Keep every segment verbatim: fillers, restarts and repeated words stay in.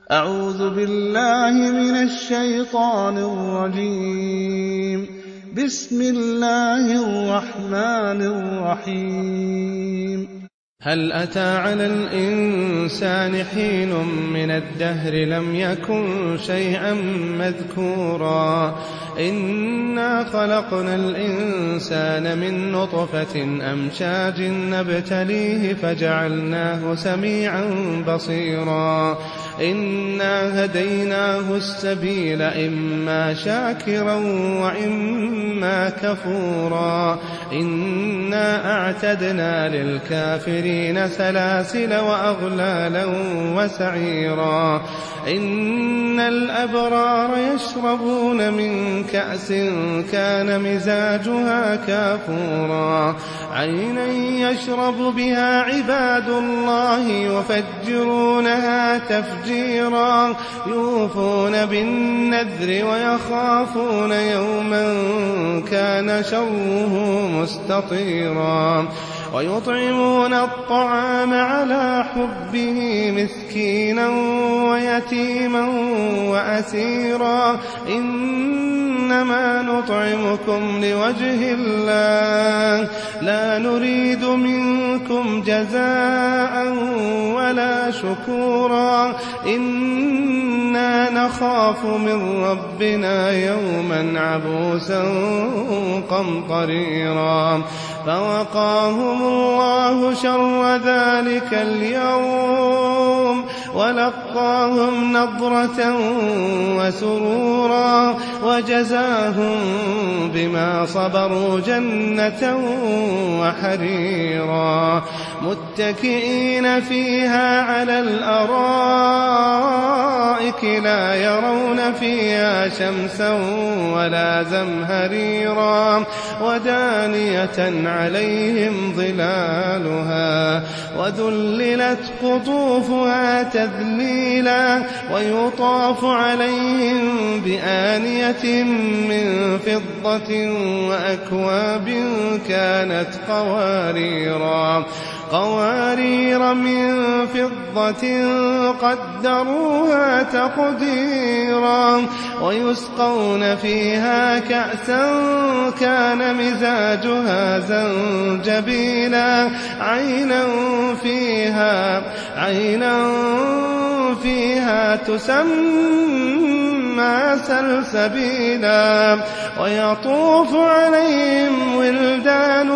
أعوذ بالله من الشيطان الرجيم. بسم الله الرحمن الرحيم. هل أتى على الإنسان حين من الدهر لم يكن شيئا مذكورا إنا خلقنا الإنسان من نطفة أمشاج نبتليه فجعلناه سميعا بصيرا إنا هديناه السبيل إما شاكرا وإما كفورا إنا أعتدنا للكافرين سلاسل وأغلالا وسعيرا إن الأبرار يشربون من كأس كان مزاجها كافورا عينا يشرب بها عباد الله يفجرونها تفجيرا يوفون بالنذر ويخافون يوما كان شره مستطيرا ويطعمون الطعام على حبه مسكينا ويتيما وأسيرا إنما نطعمكم لوجه الله لا نريد منكم جزاء ولا شكورا إنا نخاف من ربنا يوما عبوسا قمطريرا فوقاهم الله شر ذلك اليوم ولقاهم نضرة وسرورا وجزاهم بما صبروا جنة وحريرا متكئين فيها على الأرائك لا يرون فيها شمسا ولا زمهريرا ودانية عليهم ظلالها وذللت قطوفها تذليلا ويطاف عليهم بآنية من فضة وأكواب كانت قواريرا قوارير من فضة قدروها تقديرا ويسقون فيها كأسا كان مزاجها زنجبيلا عينا فيها عينا فيها تسمى سلسبيلا ويطوف عليهم ولدان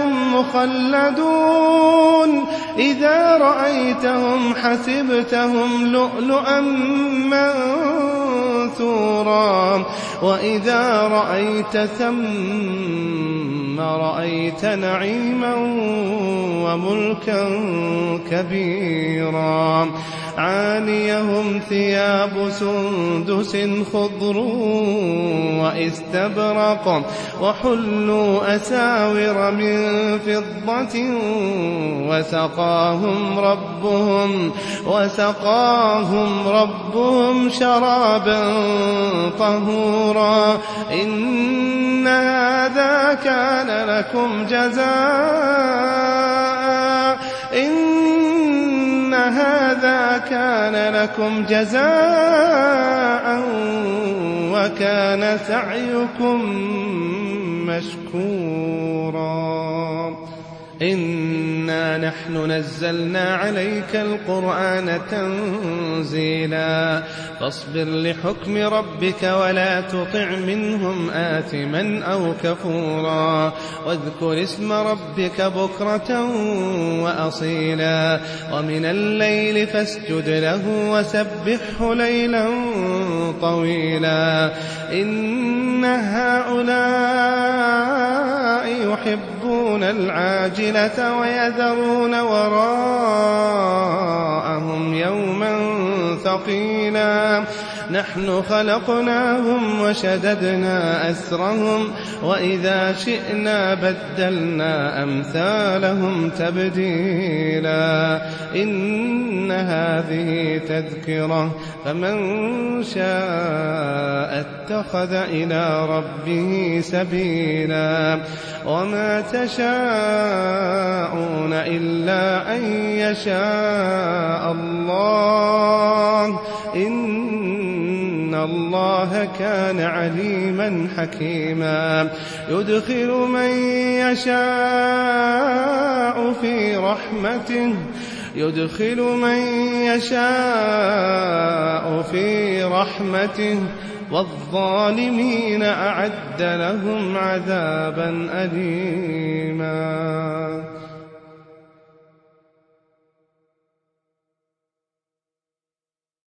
مخلدون إذا رأيتهم حسبتهم لؤلؤا منثورا وإذا رأيت ثم رأيت نعيما وملكا كبيرا عاليهم ثياب سندس خضر واستبرق وحلوا أساور من فضة وسقاهم ربهم وسقاهم ربهم شرابا طهورا إن هذا كان لكم جزاء إن هذا كان لكم جزاء وكان سعيكم مشكورا إنا نحن نزلنا عليك القرآن تنزيلا فاصبر لحكم ربك ولا تطع منهم آثما أو كفورا واذكر اسم ربك بكرة وأصيلا ومن الليل فاسجد له وسبحه ليلا طويلا إن هؤلاء يحبون العاجلة ويذرون وراءهم يوما ثقيلا نحن خلقناهم وشددنا أسرهم وإذا شئنا بدلنا أمثالهم تبديلا إن هذه تذكرة فمن شاء اتخذ إلى ربه سبيلا وما تشاءون إلا أن يشاء الله إن الله كان عليما حكيما يدخل من يشاء في رحمته يدخل من يشاء في رحمته والظالمين أعد لهم عذابا أليما.